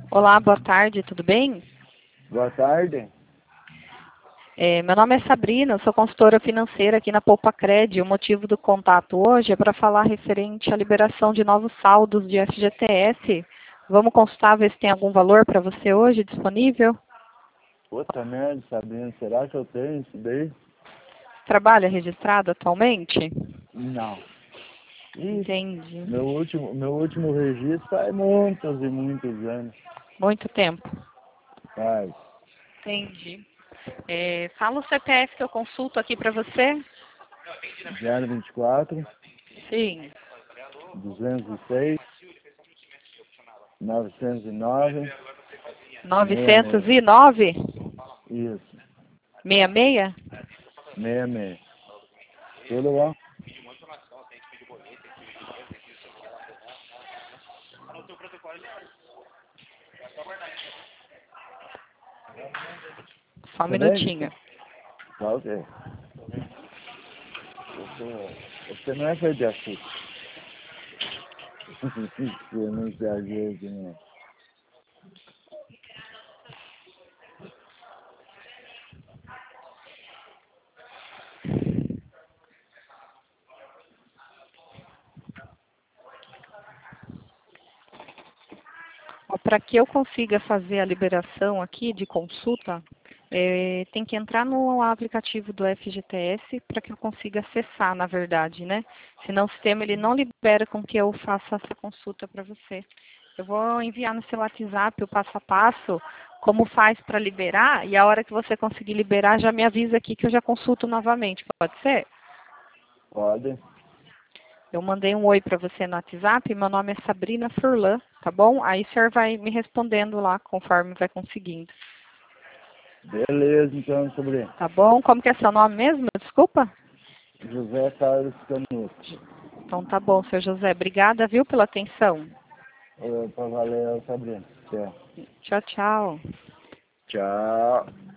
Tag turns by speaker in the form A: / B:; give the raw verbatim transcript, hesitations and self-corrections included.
A: Olá, boa tarde, tudo bem?
B: Boa tarde.
A: É, meu nome é Sabrina, eu sou consultora financeira aqui na Poupa-Cred. O motivo do contato hoje é para falar referente à liberação de novos saldos de F G T S. Vamos consultar, ver se tem algum valor para você hoje disponível?
B: Puta merda, Sabrina, será que eu tenho isso daí?
A: Trabalha registrado atualmente?
B: Não. Ih,
A: Entendi.
B: meu último, meu último registro faz muitos e muitos anos.
A: Muito tempo.
B: Faz.
A: Entendi. É, fala o C P F que eu consulto aqui para você.
B: zero vinte e quatro,
A: Sim.
B: duzentos e seis, novecentos e nove,
A: novecentos e nove?
B: isso,
A: sessenta e seis?
B: sessenta e seis. Tudo bom?
A: Só um
B: Tá bem?
A: minutinho.
B: Tá ok. Você, você não é feito de açúcar. Você não exagera aqui, não.
A: Para que eu consiga fazer a liberação aqui de consulta, é, tem que entrar no aplicativo do F G T S para que eu consiga acessar, na verdade, né? Senão o sistema ele não libera com que eu faça essa consulta para você. Eu vou enviar no seu WhatsApp o passo a passo, como faz para liberar, e a hora que você conseguir liberar, já me avisa aqui que eu já consulto novamente, pode ser?
B: Pode.
A: Eu mandei um oi para você no WhatsApp, meu nome é Sabrina Furlan, tá bom? Aí o senhor vai me respondendo lá conforme vai conseguindo.
B: Beleza, então, Sabrina.
A: Tá bom? Como que é seu nome mesmo? Desculpa?
B: José Carlos Canuto.
A: Então tá bom, seu José. Obrigada, viu, pela atenção.
B: Pra valer, Sabrina. Tchau.
A: Tchau, tchau.
B: Tchau.